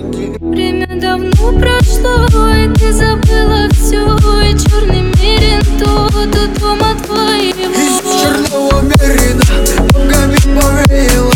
Время давно прошло, и ты забыла все. И черный мерин тот у дома твоего. Из черного мерина богами повеяло.